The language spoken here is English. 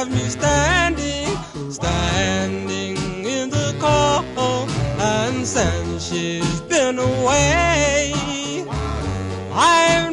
left me standing in the cold, and since she's been away, I've